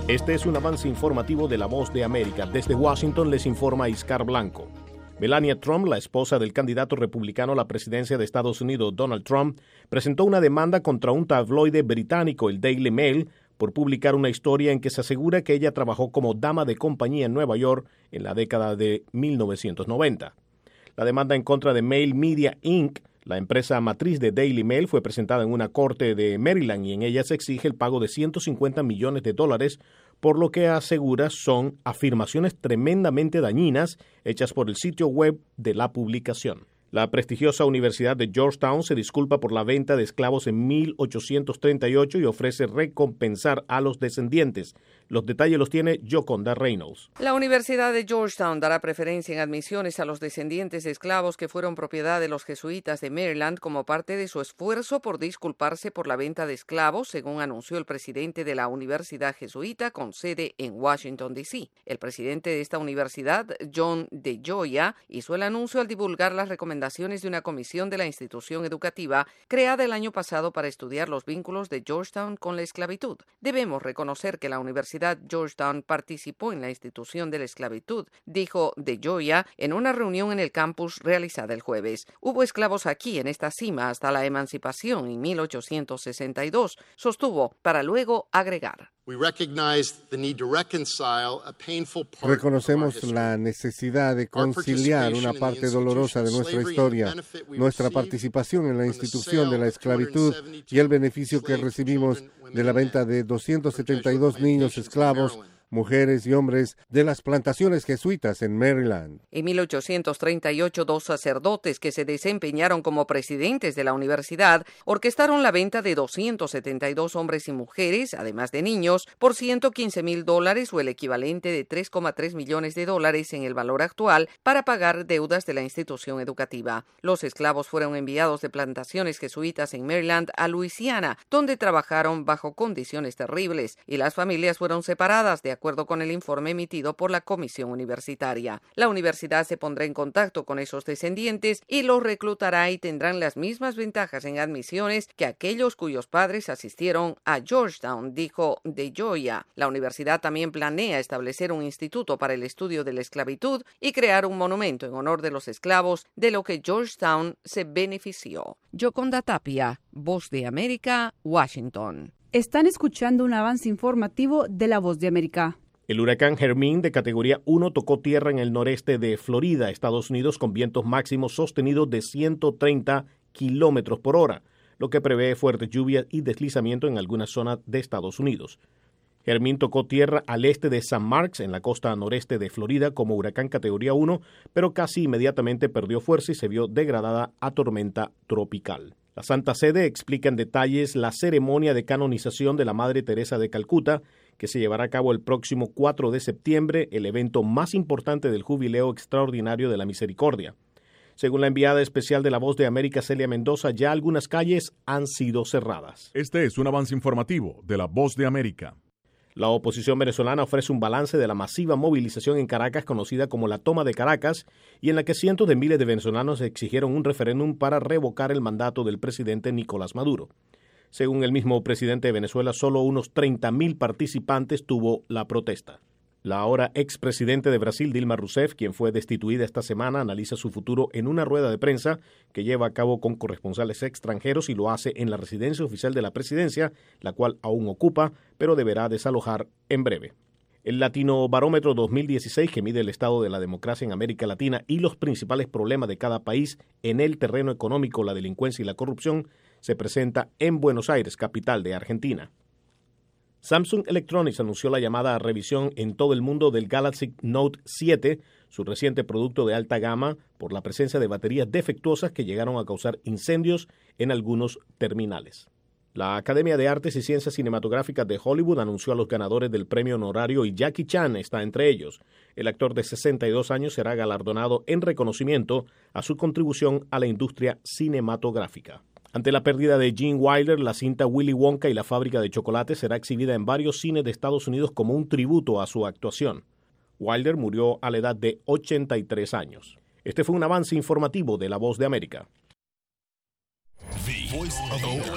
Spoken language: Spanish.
Este es un avance informativo de La Voz de América. Desde Washington les informa Iscar Blanco. Melania Trump, la esposa del candidato republicano a la presidencia de Estados Unidos, Donald Trump, presentó una demanda contra un tabloide británico, el Daily Mail, por publicar una historia en que se asegura que ella trabajó como dama de compañía en Nueva York en la década de 1990. La demanda en contra de Mail Media Inc., la empresa matriz de Daily Mail, fue presentada en una corte de Maryland y en ella se exige el pago de $150 millones por lo que asegura son afirmaciones tremendamente dañinas hechas por el sitio web de la publicación. La prestigiosa Universidad de Georgetown se disculpa por la venta de esclavos en 1838 y ofrece recompensar a los descendientes. Los detalles los tiene Yoconda Reynolds. La Universidad de Georgetown dará preferencia en admisiones a los descendientes de esclavos que fueron propiedad de los jesuitas de Maryland como parte de su esfuerzo por disculparse por la venta de esclavos, según anunció el presidente de la Universidad Jesuita con sede en Washington, D.C. El presidente de esta universidad, John DeGioia, hizo el anuncio al divulgar las recomendaciones de una comisión de la institución educativa creada el año pasado para estudiar los vínculos de Georgetown con la esclavitud. Debemos reconocer que la Universidad Georgetown participó en la institución de la esclavitud, dijo DeGioia en una reunión en el campus realizada el jueves. Hubo esclavos aquí en esta cima hasta la emancipación en 1862, sostuvo, para luego agregar. Reconocemos la necesidad de conciliar una parte dolorosa de nuestra historia, nuestra participación en la institución de la esclavitud y el beneficio que recibimos de la venta de 272 niños esclavos, mujeres y hombres de las plantaciones jesuitas en Maryland. En 1838, 2 sacerdotes que se desempeñaron como presidentes de la universidad orquestaron la venta de 272 hombres y mujeres, además de niños, por $115,000 o el equivalente de $3,3 millones en el valor actual para pagar deudas de la institución educativa. Los esclavos fueron enviados de plantaciones jesuitas en Maryland a Luisiana, donde trabajaron bajo condiciones terribles, y las familias fueron separadas de acuerdo con el informe emitido por la comisión universitaria. La universidad se pondrá en contacto con esos descendientes y los reclutará y tendrán las mismas ventajas en admisiones que aquellos cuyos padres asistieron a Georgetown, dijo DeGioia. La universidad también planea establecer un instituto para el estudio de la esclavitud y crear un monumento en honor de los esclavos, de lo que Georgetown se benefició. Yoconda Tapia, Voz de América, Washington. Están escuchando un avance informativo de La Voz de América. El huracán Hermine de categoría 1 tocó tierra en el noreste de Florida, Estados Unidos, con vientos máximos sostenidos de 130 kilómetros por hora, lo que prevé fuertes lluvias y deslizamiento en algunas zonas de Estados Unidos. Hermine tocó tierra al este de San Marcos, en la costa noreste de Florida, como huracán categoría 1, pero casi inmediatamente perdió fuerza y se vio degradada a tormenta tropical. La Santa Sede explica en detalles la ceremonia de canonización de la Madre Teresa de Calcuta, que se llevará a cabo el próximo 4 de septiembre, el evento más importante del Jubileo Extraordinario de la Misericordia. Según la enviada especial de La Voz de América, Celia Mendoza, ya algunas calles han sido cerradas. Este es un avance informativo de La Voz de América. La oposición venezolana ofrece un balance de la masiva movilización en Caracas, conocida como la Toma de Caracas, y en la que cientos de miles de venezolanos exigieron un referéndum para revocar el mandato del presidente Nicolás Maduro. Según el mismo presidente de Venezuela, solo unos 30,000 participantes tuvo la protesta. La ahora expresidente de Brasil, Dilma Rousseff, quien fue destituida esta semana, analiza su futuro en una rueda de prensa que lleva a cabo con corresponsales extranjeros y lo hace en la residencia oficial de la presidencia, la cual aún ocupa, pero deberá desalojar en breve. El Latino Barómetro 2016, que mide el estado de la democracia en América Latina y los principales problemas de cada país en el terreno económico, la delincuencia y la corrupción, se presenta en Buenos Aires, capital de Argentina. Samsung Electronics anunció la llamada a revisión en todo el mundo del Galaxy Note 7, su reciente producto de alta gama, por la presencia de baterías defectuosas que llegaron a causar incendios en algunos terminales. La Academia de Artes y Ciencias Cinematográficas de Hollywood anunció a los ganadores del premio honorario y Jackie Chan está entre ellos. El actor de 62 años será galardonado en reconocimiento a su contribución a la industria cinematográfica. Ante la pérdida de Gene Wilder, la cinta Willy Wonka y la fábrica de chocolate será exhibida en varios cines de Estados Unidos como un tributo a su actuación. Wilder murió a la edad de 83 años. Este fue un avance informativo de La Voz de América.